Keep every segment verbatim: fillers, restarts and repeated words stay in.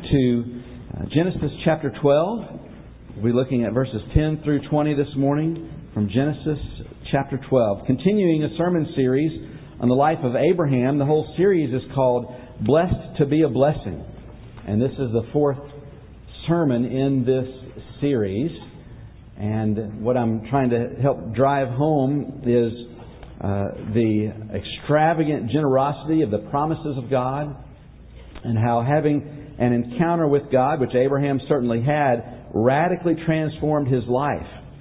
to uh, Genesis chapter twelve. We'll be looking at verses ten through twenty this morning from Genesis chapter twelve. Continuing a sermon series on the life of Abraham. The whole series is called Blessed to be a Blessing. And this is the fourth sermon in this series. And what I'm trying to help drive home is uh, the extravagant generosity of the promises of God, and how having an encounter with God, which Abraham certainly had, radically transformed his life.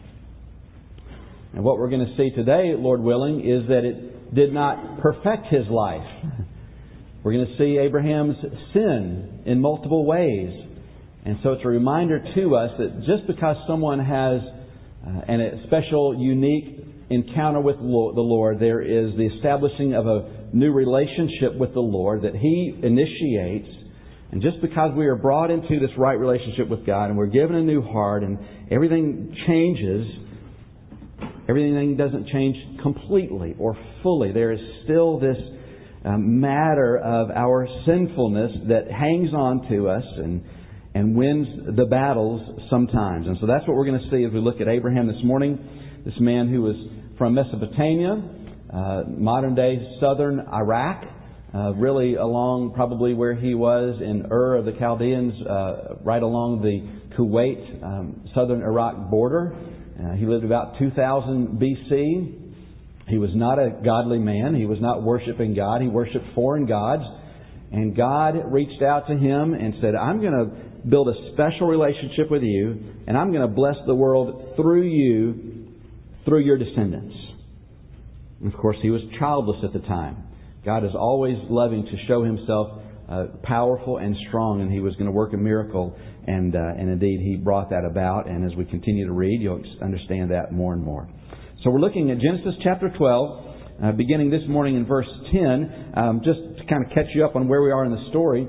And what we're going to see today, Lord willing, is that it did not perfect his life. We're going to see Abraham's sin in multiple ways. And so it's a reminder to us that just because someone has uh, an, a special, unique encounter with the Lord, there is the establishing of a new relationship with the Lord that He initiates. And just because we are brought into this right relationship with God and we're given a new heart and everything changes, everything doesn't change completely or fully. There is still this um, matter of our sinfulness that hangs on to us and and wins the battles sometimes. And so that's what we're going to see as we look at Abraham this morning. This man who was from Mesopotamia, uh, modern-day southern Iraq, uh, really along probably where he was in Ur of the Chaldeans, uh, right along the Kuwait, um, southern Iraq border. Uh, he lived about two thousand B C. He was not a godly man. He was not worshiping God. He worshiped foreign gods. And God reached out to him and said, I'm going to build a special relationship with you, and I'm going to bless the world through you, through your descendants. And of course, he was childless at the time. God is always loving to show Himself uh, powerful and strong, and He was going to work a miracle, and uh, and indeed He brought that about. And as we continue to read, you'll understand that more and more. So we're looking at Genesis chapter twelve, uh, beginning this morning in verse ten. Um, just to kind of catch you up on where we are in the story.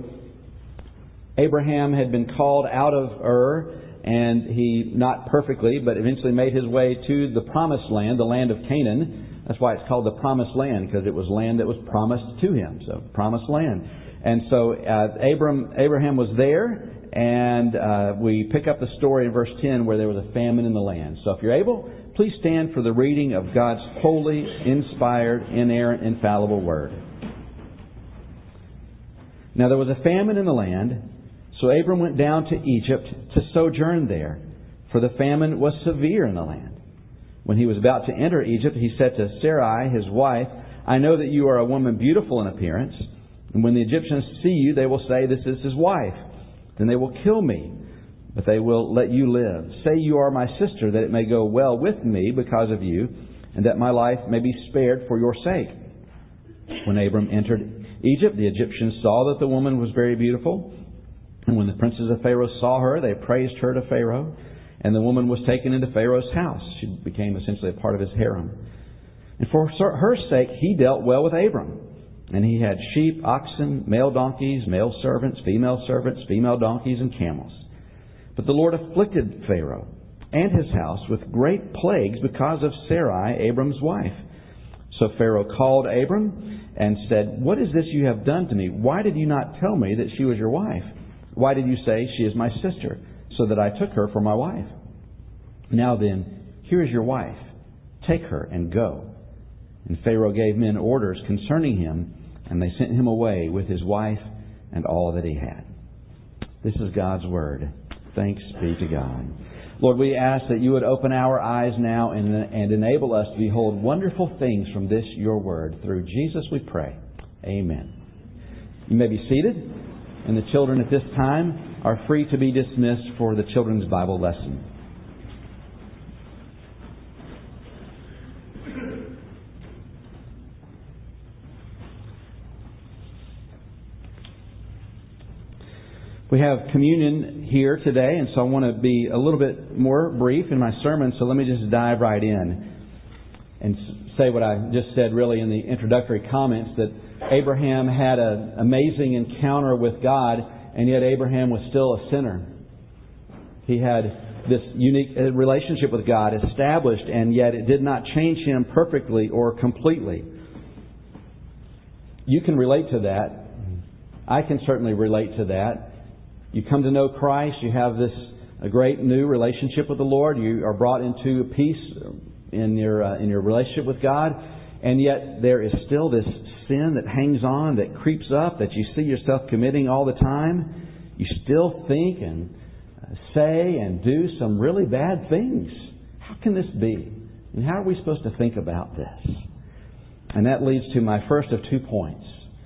Abraham had been called out of Ur, and he, not perfectly, but eventually made his way to the promised land, the land of Canaan. That's why it's called the promised land, because it was land that was promised to him. So, promised land. And so, uh, Abram, Abraham was there, and uh, we pick up the story in verse ten where there was a famine in the land. So if you're able, please stand for the reading of God's holy, inspired, inerrant, infallible Word. Now there was a famine in the land, so Abram went down to Egypt to sojourn there, for the famine was severe in the land. When he was about to enter Egypt, he said to Sarai, his wife, I know that you are a woman beautiful in appearance, and when the Egyptians see you, they will say, this is his wife. Then they will kill me, but they will let you live. Say you are my sister, that it may go well with me because of you, and that my life may be spared for your sake. When Abram entered Egypt, the Egyptians saw that the woman was very beautiful. And when the princes of Pharaoh saw her, they praised her to Pharaoh. And the woman was taken into Pharaoh's house. She became essentially a part of his harem. And for her sake, he dealt well with Abram. And he had sheep, oxen, male donkeys, male servants, female servants, female donkeys, and camels. But the Lord afflicted Pharaoh and his house with great plagues because of Sarai, Abram's wife. So Pharaoh called Abram and said, What is this you have done to me? Why did you not tell me that she was your wife? Why did you say, she is my sister, so that I took her for my wife? Now then, here is your wife. Take her and go. And Pharaoh gave men orders concerning him, and they sent him away with his wife and all that he had. This is God's Word. Thanks be to God. Lord, we ask that you would open our eyes now and, and enable us to behold wonderful things from this, your Word. Through Jesus we pray. Amen. You may be seated. And the children at this time are free to be dismissed for the children's Bible lesson. We have communion here today, and so I want to be a little bit more brief in my sermon, so let me just dive right in and say what I just said really in the introductory comments, that Abraham had an amazing encounter with God, and yet Abraham was still a sinner. He had this unique relationship with God established, and yet it did not change him perfectly or completely. You can relate to that. I can certainly relate to that. you come to know Christ. You have this a great new relationship with the Lord. You are brought into peace in your uh, in your relationship with God. And yet there is still this sin that hangs on, that creeps up, that you see yourself committing all the time. You still think and say and do some really bad things. How can this be? And how are we supposed to think about this? And that leads to my first of two points.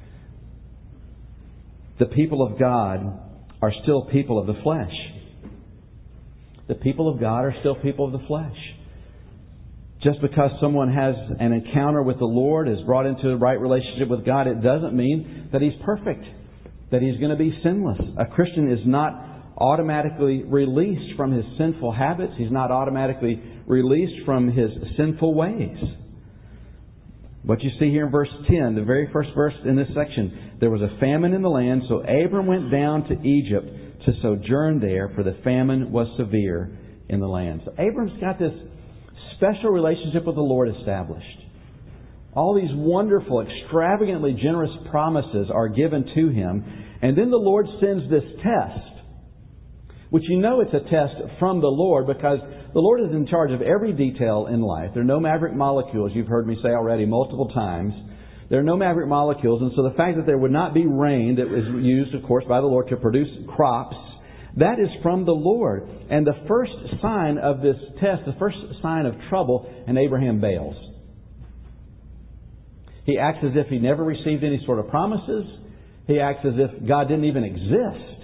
The people of God are still people of the flesh. The people of God are still people of the flesh. Just because someone has an encounter with the Lord, is brought into a right relationship with God, it doesn't mean that he's perfect, that he's going to be sinless. A Christian is not automatically released from his sinful habits. He's not automatically released from his sinful ways. What you see here in verse ten, the very first verse in this section, there was a famine in the land, so Abram went down to Egypt to sojourn there, for the famine was severe in the land. So Abram's got this special relationship with the Lord established. All these wonderful, extravagantly generous promises are given to him. And then the Lord sends this test, which you know it's a test from the Lord because the Lord is in charge of every detail in life. There are no maverick molecules, you've heard me say already multiple times. There are no maverick molecules, and so the fact that there would not be rain that was used, of course, by the Lord to produce crops, that is from the Lord. And the first sign of this test, the first sign of trouble, and Abraham bails. He acts as if he never received any sort of promises. He acts as if God didn't even exist.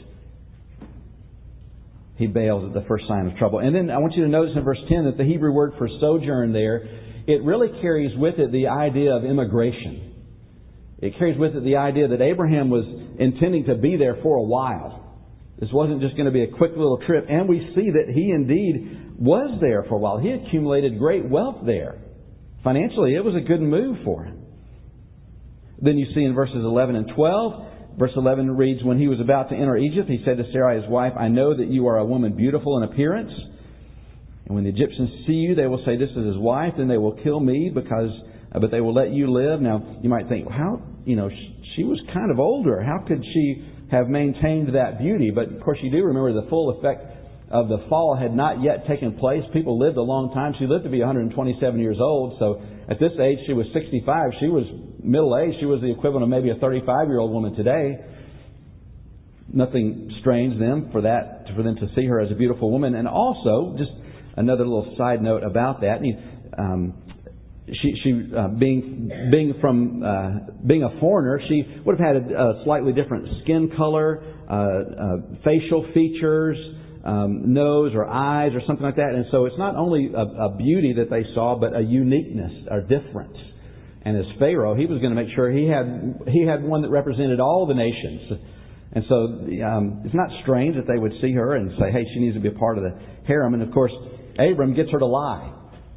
He bails at the first sign of trouble. And then I want you to notice in verse ten that the Hebrew word for sojourn there, it really carries with it the idea of immigration. It carries with it the idea that Abraham was intending to be there for a while. This wasn't just going to be a quick little trip. And we see that he indeed was there for a while. He accumulated great wealth there. Financially, it was a good move for him. Then you see in verses eleven and twelve, verse eleven reads, when he was about to enter Egypt, he said to Sarai his wife, I know that you are a woman beautiful in appearance. And when the Egyptians see you, they will say, this is his wife, and they will kill me, because, uh, but they will let you live. Now, you might think, how, you know, she was kind of older. How could she have maintained that beauty? But of course you do remember the full effect of the fall had not yet taken place. People lived a long time. She lived to be one hundred twenty-seven years old. So at this age she was sixty-five. She was middle-aged. She was the equivalent of maybe a thirty-five-year-old woman today. Nothing strange then for that, for them to see her as a beautiful woman. And also, just another little side note about that. Um, She, she uh, being being from uh, being a foreigner, she would have had a, a slightly different skin color, uh, uh, facial features, um, nose or eyes or something like that. And so it's not only a, a beauty that they saw, but a uniqueness or difference. And as Pharaoh, he was going to make sure he had he had one that represented all the nations. And so um, it's not strange that they would see her and say, "Hey, she needs to be a part of the harem." And of course, Abram gets her to lie.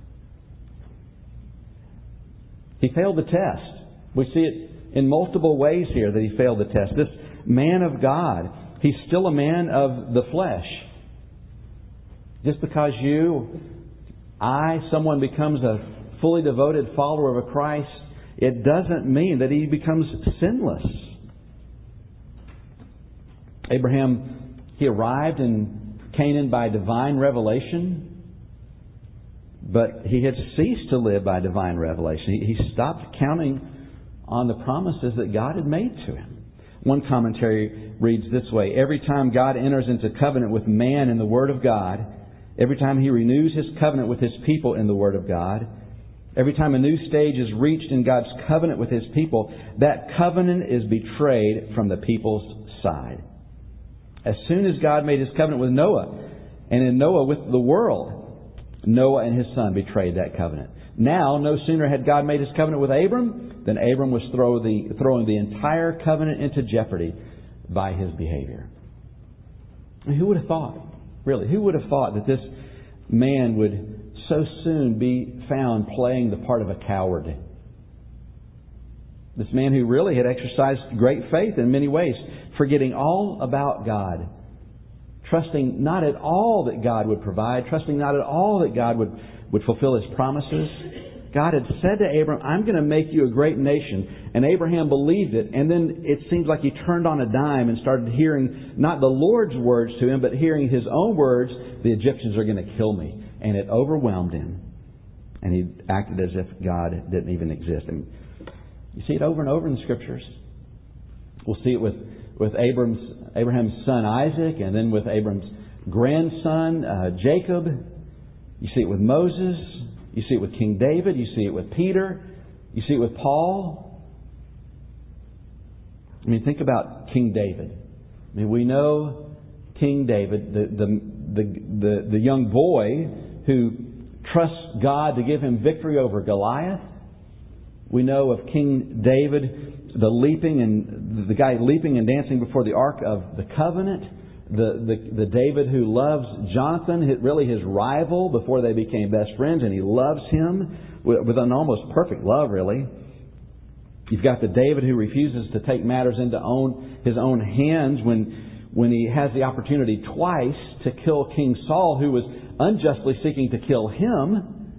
He failed the test. We see it in multiple ways here that he failed the test. This man of God, he's still a man of the flesh. Just because you, I, someone becomes a fully devoted follower of Christ, it doesn't mean that he becomes sinless. Abraham, he arrived in Canaan by divine revelation. But he had ceased to live by divine revelation. He, he stopped counting on the promises that God had made to him. One commentary reads this way: every time God enters into covenant with man in the Word of God, every time He renews His covenant with His people in the Word of God, every time a new stage is reached in God's covenant with His people, that covenant is betrayed from the people's side. As soon as God made His covenant with Noah, and in Noah with the world, Noah and his son betrayed that covenant. Now, no sooner had God made His covenant with Abram than Abram was throw the, throwing the entire covenant into jeopardy by his behavior. And who would have thought, really, who would have thought that this man would so soon be found playing the part of a coward? This man who really had exercised great faith in many ways, forgetting all about God, trusting not at all that God would provide, trusting not at all that God would, would fulfill His promises. God had said to Abram, I'm going to make you a great nation. And Abraham believed it. And then it seems like he turned on a dime and started hearing not the Lord's words to him, but hearing his own words, the Egyptians are going to kill me. And it overwhelmed him. And he acted as if God didn't even exist. And you see it over and over in the Scriptures. We'll see it with, with Abram's, Abraham's son Isaac, and then with Abram's grandson uh, Jacob. You see it with Moses. You see it with King David. You see it with Peter. You see it with Paul. I mean, think about King David. I mean, we know King David, the the the, the, the young boy who trusts God to give him victory over Goliath. We know of King David, the leaping and the guy leaping and dancing before the Ark of the Covenant. The, the, the David who loves Jonathan, really his rival, before they became best friends, and he loves him with, with an almost perfect love, really. You've got the David who refuses to take matters into own, his own hands when, when he has the opportunity twice to kill King Saul, who was unjustly seeking to kill him.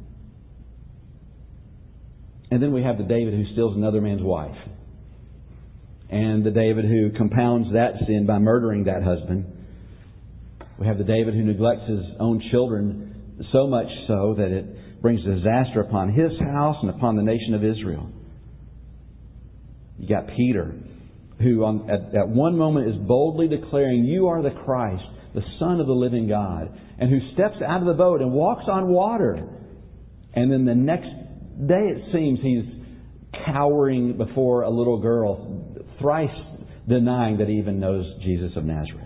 And then we have the David who steals another man's wife. And the David who compounds that sin by murdering that husband. We have the David who neglects his own children so much so that it brings disaster upon his house and upon the nation of Israel. You got Peter, who on, at, at one moment is boldly declaring, "You are the Christ, the Son of the living God," and who steps out of the boat and walks on water. And then the next day it seems he's cowering before a little girl, thrice denying that he even knows Jesus of Nazareth.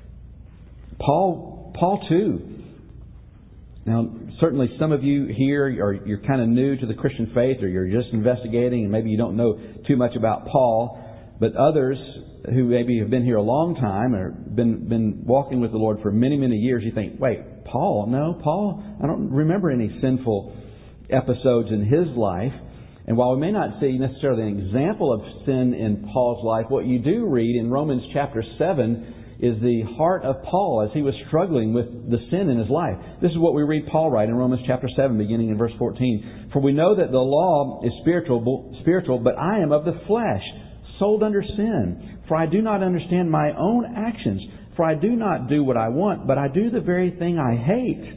Paul, Paul too. Now, certainly some of you here are you're kind of new to the Christian faith, or you're just investigating, and maybe you don't know too much about Paul. But others who maybe have been here a long time or been been walking with the Lord for many, many years, you think, wait, Paul? No, Paul, I don't remember any sinful episodes in his life. And while we may not see necessarily an example of sin in Paul's life, what you do read in Romans chapter seven is the heart of Paul as he was struggling with the sin in his life. This is what we read Paul write in Romans chapter seven, beginning in verse fourteen. "For we know that the law is spiritual, spiritual, but I am of the flesh, sold under sin. For I do not understand my own actions. For I do not do what I want, but I do the very thing I hate."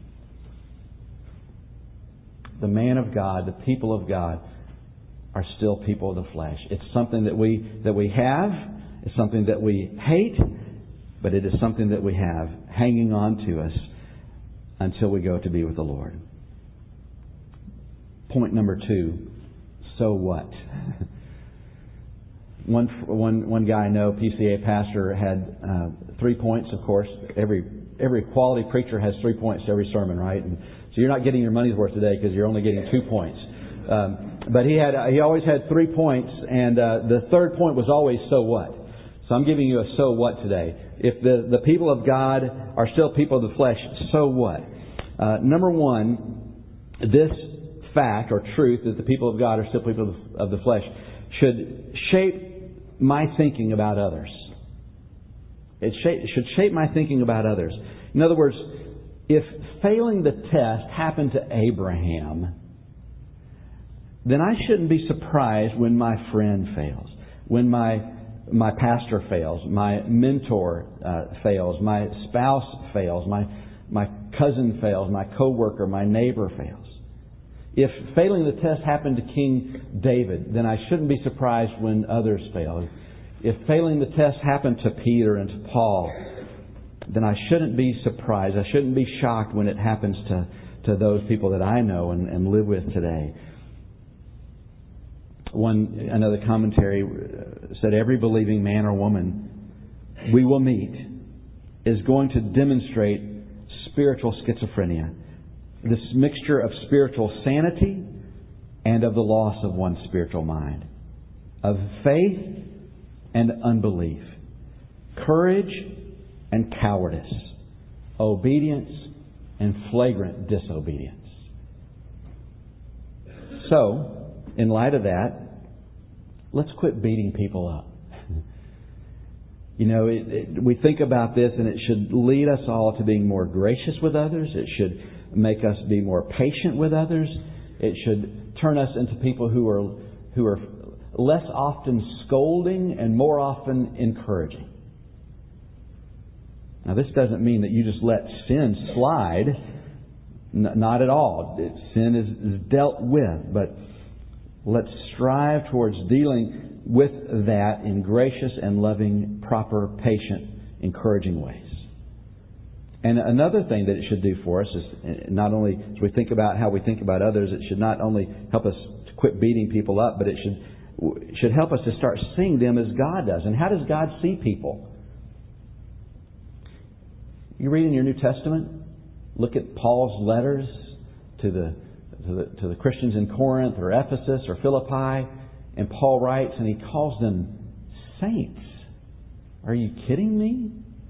The man of God, the people of God, are still people of the flesh. It's something that we that we have. It's something that we hate, but it is something that we have hanging on to us until we go to be with the Lord. Point number two, so what? One, one, one guy I know, P C A pastor, had uh, three points, of course. Every every quality preacher has three points to every sermon, right? And so you're not getting your money's worth today because you're only getting two points. Um, but he had uh, he always had three points, and uh, the third point was always, so what? So I'm giving you a so what today. If the, the people of God are still people of the flesh, so what? Uh, number one, this fact or truth that the people of God are still people of the, of the flesh should shape my thinking about others. It, shape, it should shape my thinking about others. In other words, if failing the test happened to Abraham, then I shouldn't be surprised when my friend fails, when my my pastor fails, my mentor uh, fails, my spouse fails, my my cousin fails, my coworker, my neighbor fails. If failing the test happened to King David, then I shouldn't be surprised when others fail. If failing the test happened to Peter and to Paul, then I shouldn't be surprised. I shouldn't be shocked when it happens to, to those people that I know and, and live with today. One another commentary said every believing man or woman we will meet is going to demonstrate spiritual schizophrenia. This mixture of spiritual sanity and of the loss of one's spiritual mind. Of faith and unbelief. Courage and cowardice. Obedience and flagrant disobedience. So, in light of that, let's quit beating people up. You know, it, it, we think about this and it should lead us all to being more gracious with others. It should make us be more patient with others. It should turn us into people who are who are less often scolding and more often encouraging. Now, this doesn't mean that you just let sin slide. N- not at all. Sin is, is dealt with, but let's strive towards dealing with that in gracious and loving, proper, patient, encouraging ways. And another thing that it should do for us is not only as we think about how we think about others, it should not only help us to quit beating people up, but it should should help us to start seeing them as God does. And how does God see people? You read in your New Testament, look at Paul's letters to the to the, to the Christians in Corinth or Ephesus or Philippi, and Paul writes and he calls them saints. Are you kidding me?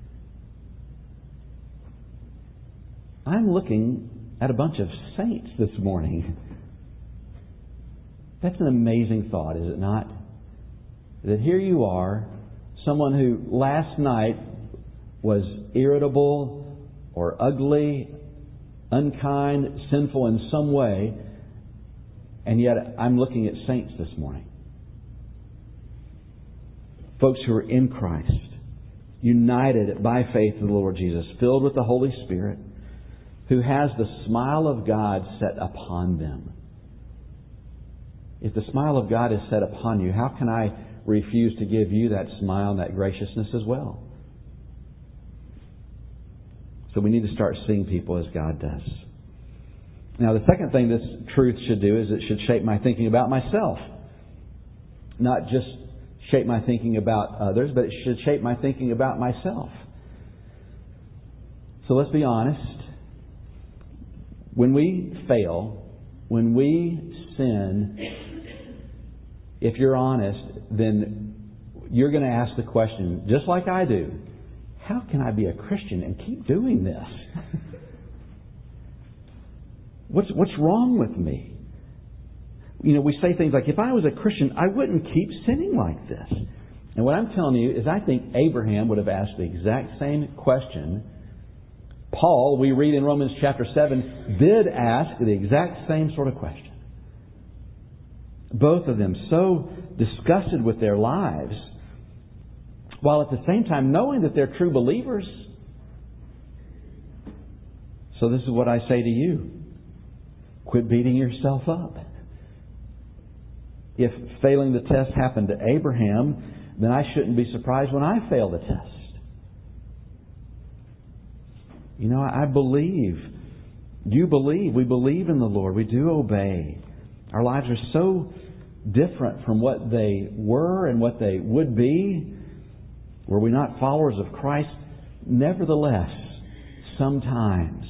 I'm looking at a bunch of saints this morning. That's an amazing thought, is it not? That here you are, someone who last night was irritable or ugly, unkind, sinful in some way, and yet I'm looking at saints this morning. Folks who are in Christ, united by faith in the Lord Jesus, filled with the Holy Spirit, who has the smile of God set upon them. If the smile of God is set upon you, how can I refuse to give you that smile and that graciousness as well? So we need to start seeing people as God does. Now, the second thing this truth should do is it should shape my thinking about myself. Not just shape my thinking about others, but it should shape my thinking about myself. So let's be honest. When we fail, when we sin, if you're honest, then you're going to ask the question, just like I do, how can I be a Christian and keep doing this? What's what's wrong with me? You know, we say things like, if I was a Christian, I wouldn't keep sinning like this. And what I'm telling you is I think Abraham would have asked the exact same question. Paul, we read in Romans chapter seven, did ask the exact same sort of question. Both of them so disgusted with their lives, while at the same time knowing that they're true believers. So this is what I say to you. Quit beating yourself up. If failing the test happened to Abraham, then I shouldn't be surprised when I fail the test. You know, I believe. You believe. We believe in the Lord. We do obey. Our lives are so different from what they were and what they would be. Were we not followers of Christ? Nevertheless, sometimes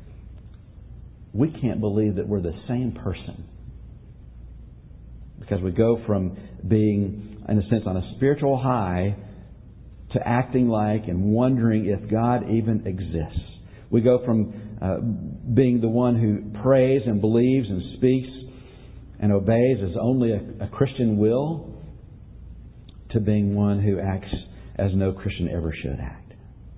we can't believe that we're the same person. Because we go from being, in a sense, on a spiritual high to acting like and wondering if God even exists. We go from uh, being the one who prays and believes and speaks and obeys as only a, a Christian will to being one who acts as no Christian ever should act.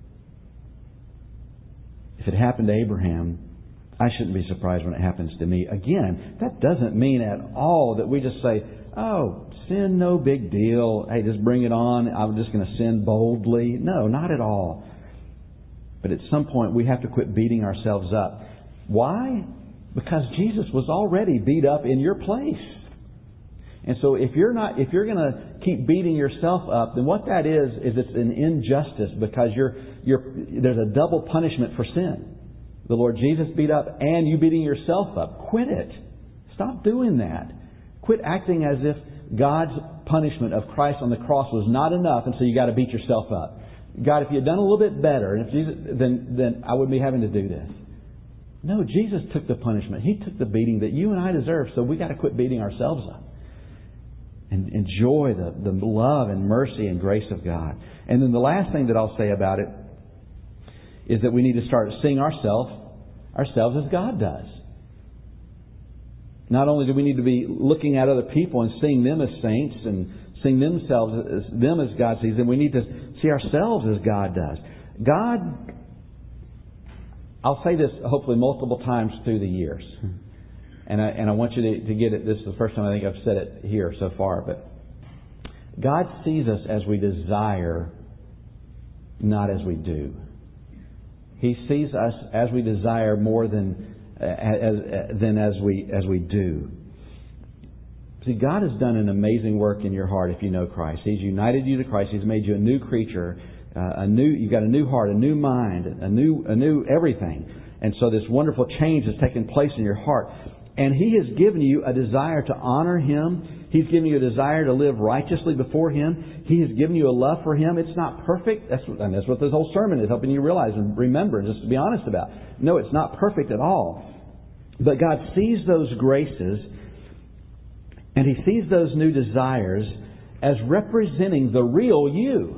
If it happened to Abraham, I shouldn't be surprised when it happens to me. Again, that doesn't mean at all that we just say, oh, sin, no big deal. Hey, just bring it on. I'm just going to sin boldly. No, not at all. But at some point, we have to quit beating ourselves up. Why? Because Jesus was already beat up in your place. And so if you're not, if you're going to keep beating yourself up, then what that is, is it's an injustice because you're, you're, there's a double punishment for sin. The Lord Jesus beat up and you beating yourself up. Quit it. Stop doing that. Quit acting as if God's punishment of Christ on the cross was not enough, and so you got to beat yourself up. God, if you had done a little bit better, and if Jesus, then then I wouldn't be having to do this. No, Jesus took the punishment. He took the beating that you and I deserve. So we got to quit beating ourselves up and enjoy the the love and mercy and grace of God. And then the last thing that I'll say about it is that we need to start seeing ourselves ourselves as God does. Not only do we need to be looking at other people and seeing them as saints and seeing themselves as them as God sees them, we need to see ourselves as God does. God, I'll say this hopefully multiple times through the years. And I, and I want you to, to get it. This is the first time I think I've said it here so far. But God sees us as we desire, not as we do. He sees us as we desire more than as, than as we as we do. See, God has done an amazing work in your heart if you know Christ. He's united you to Christ. He's made you a new creature, uh, a new. You've got a new heart, a new mind, a new a new everything. And so this wonderful change has taken place in your heart. And He has given you a desire to honor Him. He's given you a desire to live righteously before Him. He has given you a love for Him. It's not perfect. That's what, and that's what this whole sermon is helping you realize and remember and just to be honest about. No, it's not perfect at all. But God sees those graces, and He sees those new desires as representing the real you.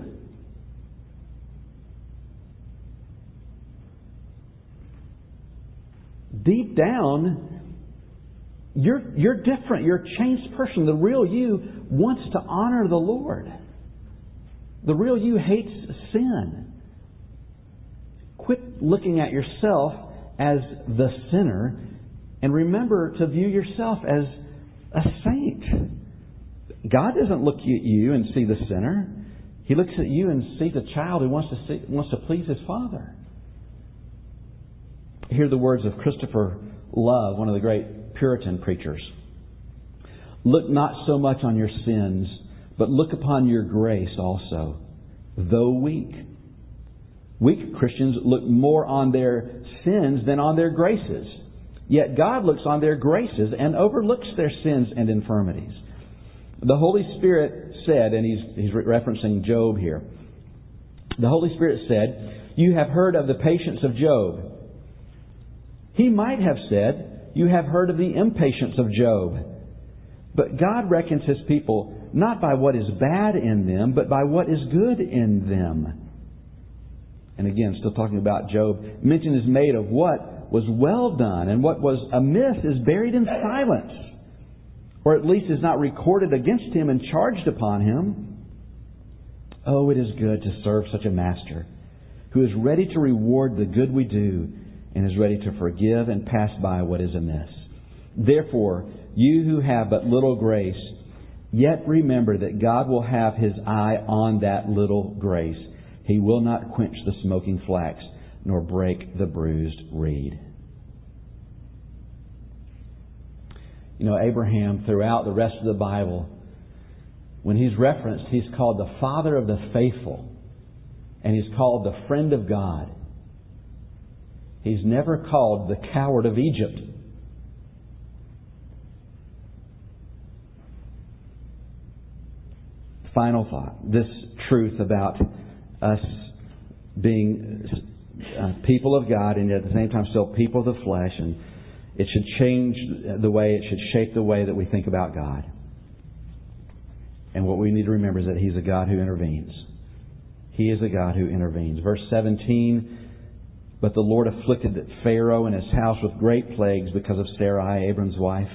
Deep down, you're, you're different. You're a changed person. The real you wants to honor the Lord. The real you hates sin. Quit looking at yourself as the sinner and remember to view yourself as a saint. God doesn't look at you and see the sinner. He looks at you and sees a child who wants to see, wants to please his Father. Hear the words of Christopher Love, one of the great Puritan preachers. Look not so much on your sins, but look upon your grace also, though weak. Weak Christians look more on their sins than on their graces. Yet God looks on their graces and overlooks their sins and infirmities. The Holy Spirit said, and he's, he's referencing Job here. The Holy Spirit said, you have heard of the patience of Job. He might have said, you have heard of the impatience of Job. But God reckons His people not by what is bad in them, but by what is good in them. And again, still talking about Job, mention is made of what was well done, and what was amiss is buried in silence, or at least is not recorded against him and charged upon him. Oh, it is good to serve such a master, who is ready to reward the good we do, and is ready to forgive and pass by what is amiss. Therefore, you who have but little grace, yet remember that God will have His eye on that little grace. He will not quench the smoking flax, nor break the bruised reed. You know, Abraham, throughout the rest of the Bible, when he's referenced, he's called the father of the faithful, and he's called the friend of God. He's never called the coward of Egypt. Final thought. This truth about us being uh, people of God and yet at the same time still people of the flesh, and it should change the way, it should shape the way that we think about God. And what we need to remember is that He's a God who intervenes. He is a God who intervenes. Verse seventeen, but the Lord afflicted Pharaoh and his house with great plagues because of Sarai, Abram's wife.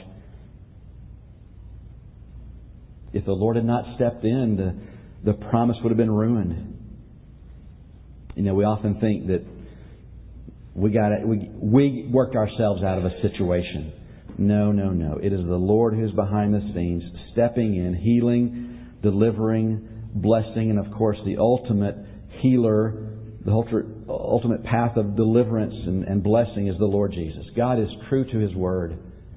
If the Lord had not stepped in, the, the promise would have been ruined. You know, we often think that we got we we worked ourselves out of a situation. No, no, no. It is the Lord who's behind the scenes, stepping in, healing, delivering, blessing, and of course the ultimate healer, the ultimate path of deliverance and, and blessing is the Lord Jesus. God is true to His Word.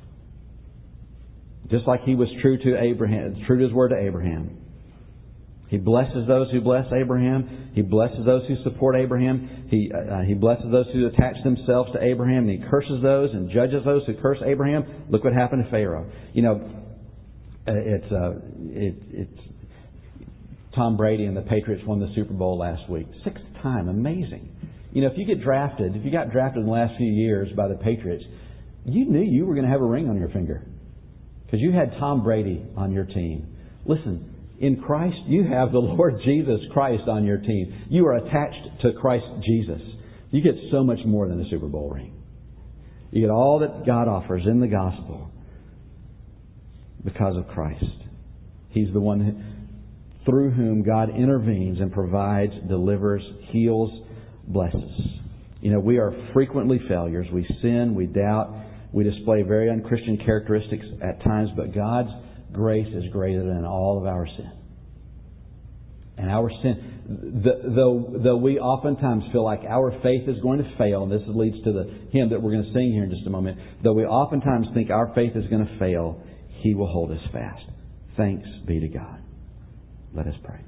Just like He was true to Abraham, true to His Word to Abraham. He blesses those who bless Abraham. He blesses those who support Abraham. He uh, He blesses those who attach themselves to Abraham. And He curses those and judges those who curse Abraham. Look what happened to Pharaoh. You know, it's uh, it, it's Tom Brady and the Patriots won the Super Bowl last week. Sixth time. Amazing. You know, if you get drafted, if you got drafted in the last few years by the Patriots, you knew you were going to have a ring on your finger. Because you had Tom Brady on your team. Listen, in Christ, you have the Lord Jesus Christ on your team. You are attached to Christ Jesus. You get so much more than a Super Bowl ring. You get all that God offers in the gospel because of Christ. He's the one who, through whom God intervenes and provides, delivers, heals, blesses. You know, we are frequently failures. We sin, we doubt, We display very unchristian characteristics at times, but God's grace is greater than all of our sin. And our sin, though, though we oftentimes feel like our faith is going to fail, and this leads to the hymn that we're going to sing here in just a moment, though we oftentimes think our faith is going to fail, He will hold us fast. Thanks be to God. Let us pray.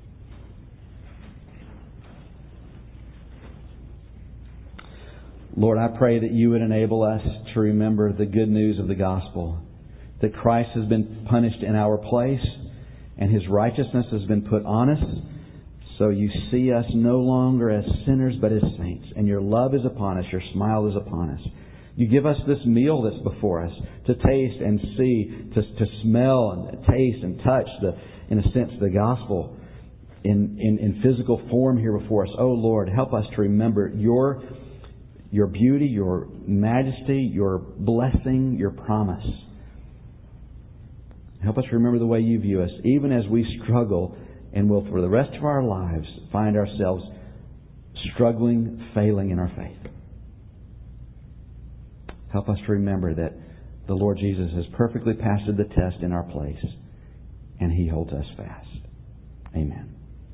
Lord, I pray that You would enable us to remember the good news of the gospel, that Christ has been punished in our place, and His righteousness has been put on us, so You see us no longer as sinners but as saints. And Your love is upon us, Your smile is upon us. You give us this meal that's before us to taste and see, to, to smell and taste and touch, the, in a sense, the gospel in, in, in physical form here before us. Oh Lord, help us to remember Your, Your beauty, Your majesty, Your blessing, Your promise. Help us remember the way You view us, even as we struggle and will for the rest of our lives find ourselves struggling, failing in our faith. Help us to remember that the Lord Jesus has perfectly passed the test in our place, and He holds us fast. Amen.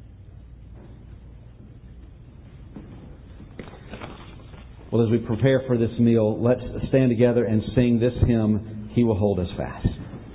Well, as we prepare for this meal, let's stand together and sing this hymn, He Will Hold Us Fast.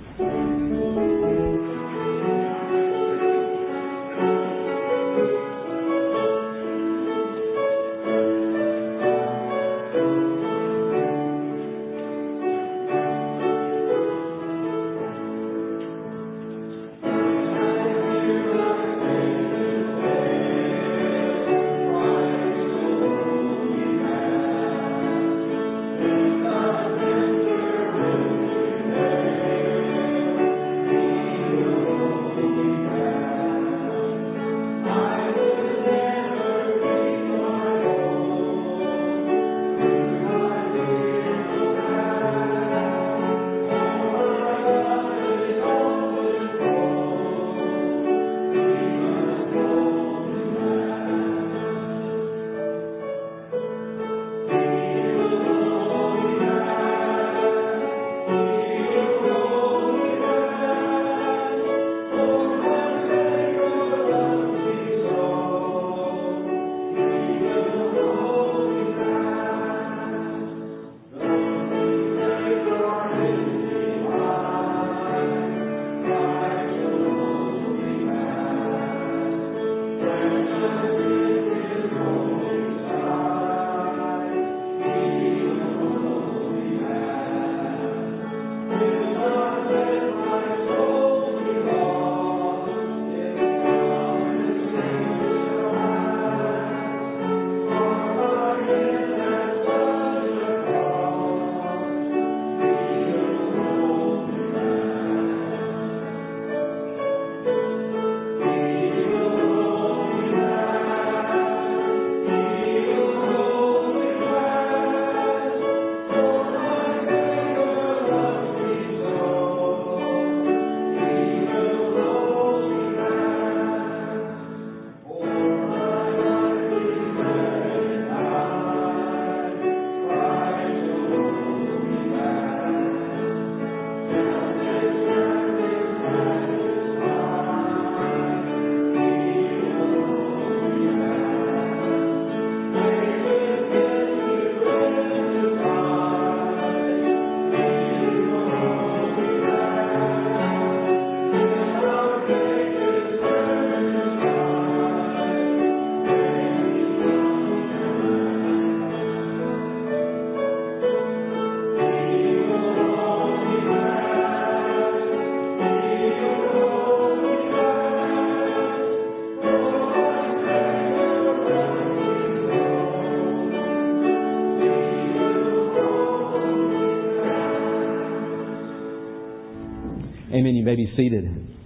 Amen. You may be seated.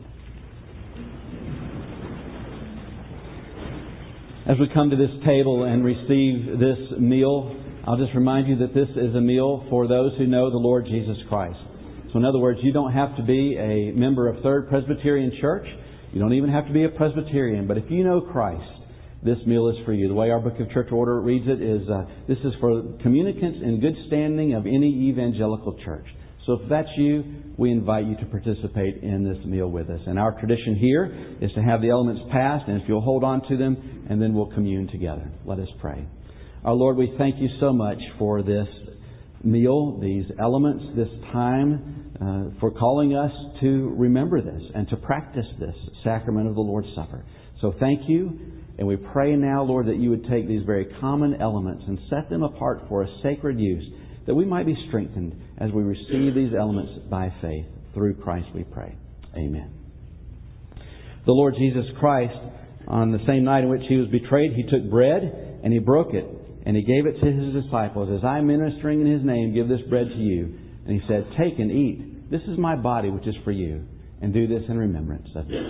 As we come to this table and receive this meal, I'll just remind you that this is a meal for those who know the Lord Jesus Christ. So in other words, you don't have to be a member of Third Presbyterian Church. You don't even have to be a Presbyterian. But if you know Christ this meal is for you. The way our Book of Church Order reads it is, uh, this is for communicants in good standing of any evangelical church. So if that's you, we invite you to participate in this meal with us. And our tradition here is to have the elements passed, and if you'll hold on to them, and then we'll commune together. Let us pray. Our Lord, we thank you so much for this meal, these elements, this time, uh, for calling us to remember this and to practice this sacrament of the Lord's Supper. So thank you, and we pray now, Lord, that you would take these very common elements and set them apart for a sacred use, that we might be strengthened as we receive these elements by faith. Through Christ we pray. Amen. The Lord Jesus Christ, on the same night in which He was betrayed, He took bread and He broke it and He gave it to His disciples. As I am ministering in His name, give this bread to you. And He said, take and eat. This is my body which is for you. And do this in remembrance of me.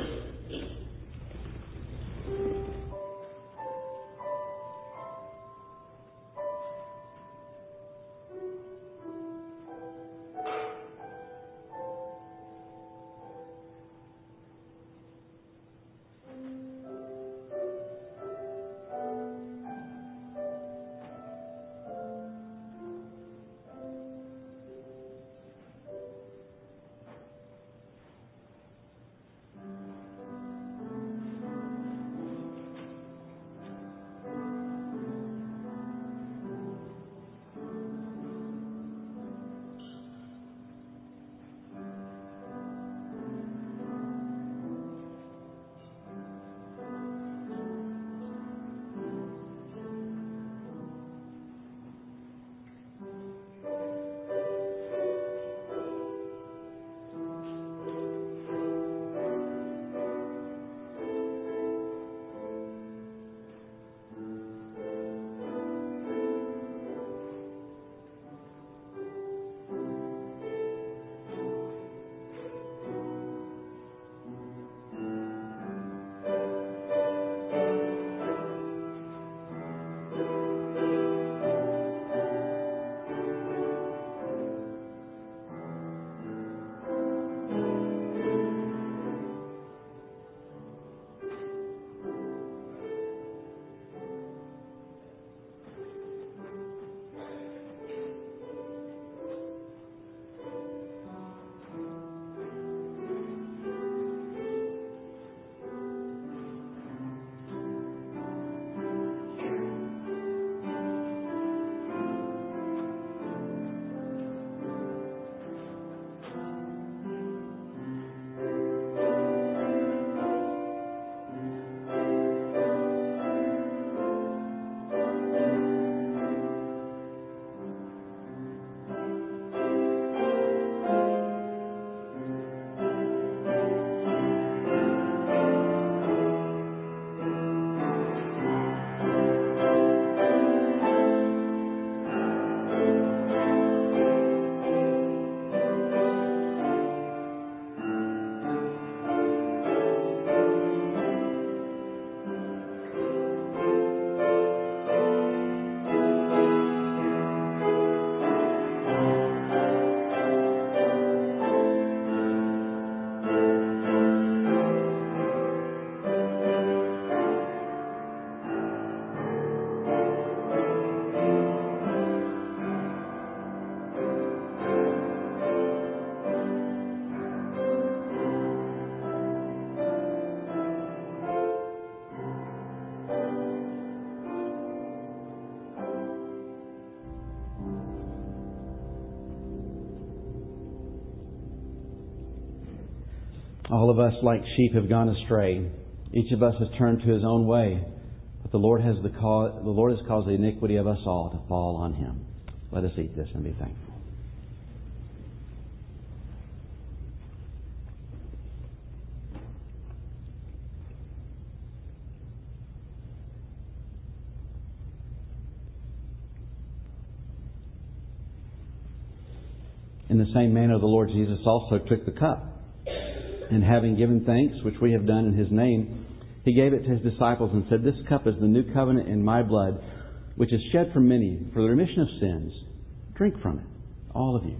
All of us, like sheep, have gone astray. Each of us has turned to his own way. But the Lord has the cause, the Lord has caused the iniquity of us all to fall on Him. Let us eat this and be thankful. In the same manner, the Lord Jesus also took the cup. And having given thanks, which we have done in His name, He gave it to His disciples and said, this cup is the new covenant in my blood, which is shed for many for the remission of sins. Drink from it, all of you.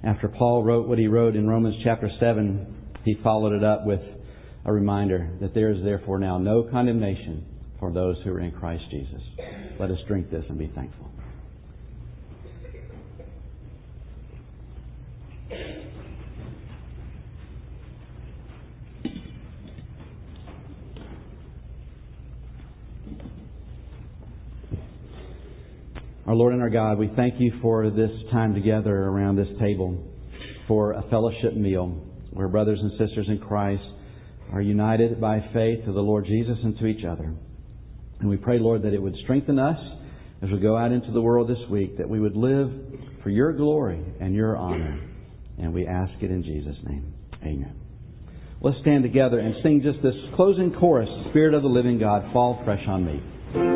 After Paul wrote what he wrote in Romans chapter seven, he followed it up with a reminder that there is therefore now no condemnation for those who are in Christ Jesus. Let us drink this and be thankful. Our Lord and our God, we thank You for this time together around this table, for a fellowship meal where brothers and sisters in Christ are united by faith to the Lord Jesus and to each other. And we pray, Lord, that it would strengthen us as we go out into the world this week, that we would live for Your glory and Your honor. And we ask it in Jesus' name. Amen. Let's stand together and sing just this closing chorus, Spirit of the living God, fall fresh on me.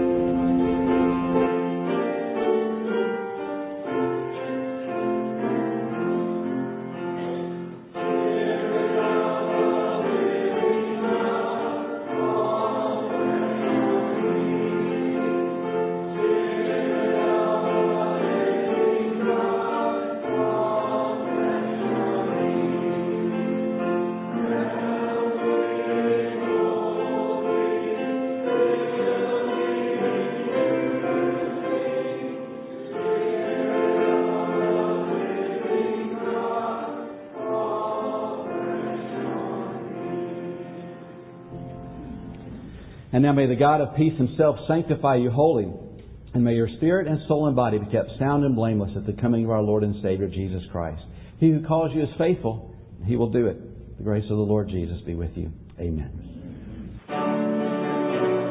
And now may the God of peace Himself sanctify you wholly, and may your spirit and soul and body be kept sound and blameless at the coming of our Lord and Savior Jesus Christ. He who calls you is faithful, He will do it. The grace of the Lord Jesus be with you. Amen.